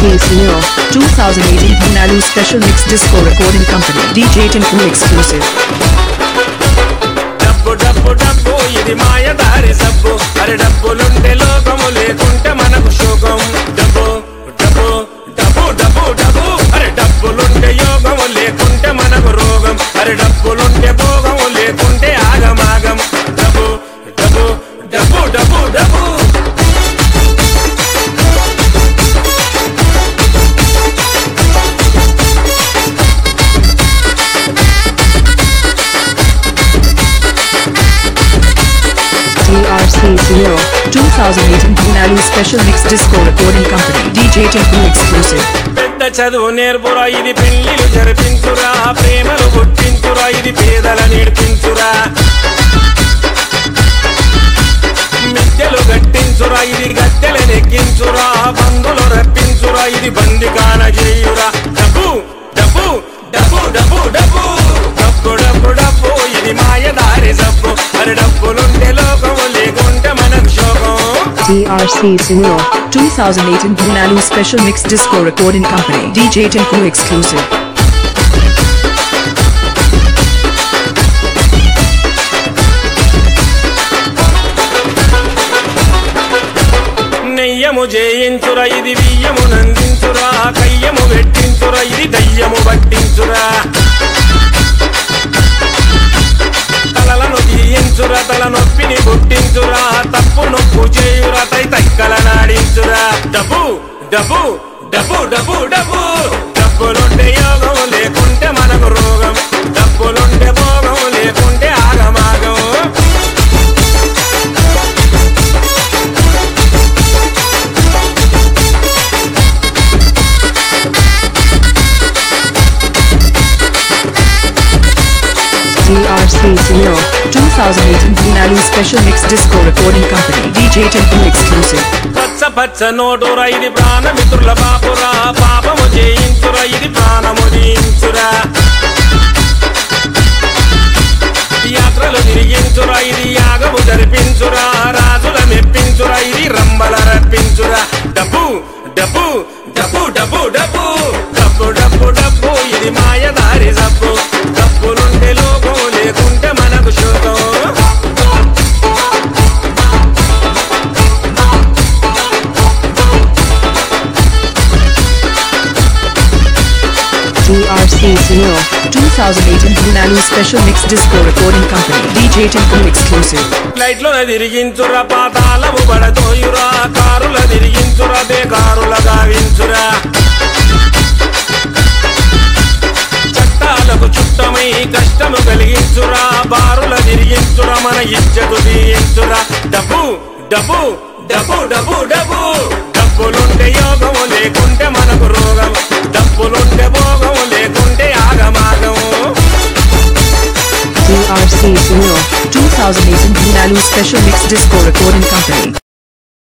Sunil, 2018 Binalu Special Mix Disco Recording Company, DJ Tinku Exclusive. డబ్బు డబ్బు డబ్బు ఇది మాయదారి సబ్బు అరే డబ్బులుంటే లోకము లేకుంటే మనకు శోకం డబ్బు డబ్బు డబ్బు డబ్బు డబ్బు అరే డబ్బులుంటే యోగము లేకుంటే మనకు రోగం అరే డబ్బులుంటే భోగము లేకుంటే ఆగమాగం డబ్బు డబ్బు డబ్బు డబ్బు డబ్బు DRC Sunil, 2018 Binalu Special Mix Disco Recording Company, DJ Tinku Exclusive. పెద్ద చదువు నేర్పురా ఇది పెళ్లిలు జరిపించురా ప్రేమలు పుట్టించురా ఇది పేదల నేర్పించురా మిద్దెలు గట్టించురా ఇది గద్దెల నెక్కించురా బంధులు రప్పించురా ఇది బందికాన చేయురా డబ్బు డబ్బు డబ్బు డబ్బు డబ్బు డబ్బు డబ్బు డబ్బు ఇది మాయదారి సబ్బు అరే డబ్బులుంటే లోకము లేకుంటే మనకు శోకం DRC Sunil, 2018 Binalu Special Mix Disco Recording Company, DJ Tinku Exclusive. నెయ్యము జయించురా ఇది బియ్యము నందించురా కయ్యము పెట్టించురా ఇది దయ్యము పట్టించురా తలలను తీయించురా తల నొప్పిని పుట్టించురా తప్పు నొప్పు చేయురా తైతక్కల నాడించురా డబ్బు డబ్బు డబ్బు డబ్బు డబ్బు డబ్బులుంటే యోగం లేకుంటే మనకు రోగం డబ్బులుంటే భోగం లేకుంటే ఆగమాగం DRC Sunil, 2018 Binalu Special Mix Disco Recording Company, DJ Tinku Exclusive. పచ్చ పచ్చ నోటురా ఇది ప్రాణమిత్రుల బాపురా పాపము చేయించురా ఇది ప్రాణము దీయించురా యాత్రలు తిరిగించురా ఇది యాగము జరిపించురా రాజుల మెప్పించురా ఇది రంబల రప్పించురా డబ్బు డబ్బు డబ్బు డబ్బు డబ్బు డబ్బు డబ్బు డబ్బు ఇది మాయదారి సబ్బు డబ్బులుంటే లోకం లేకుంటే మనకు శోకం DRC Sunil, 2018 Binalu Special Mix Disco Recording Company, DJ Tinku Exclusive. లైట్లో తిరిగించురా పాతాళము పడతోయురా కారుల తిరిగించురా బేకారుల గావించురా చట్టాలకు చుట్టమై కష్టము కలిగించురా బారుల తిరిగించురా మన ఇజ్జతు తీయించురా డబ్బు డబ్బు డబ్బు డబ్బు డబ్బు డబ్బులుంటే యోగము లేకుంటే మనకు రోగం డబ్బులుంటే భోగము లేకుంటే ఆగమాగం DRC Sunil, 2018 Binalu Special Mix Disco Recording Company.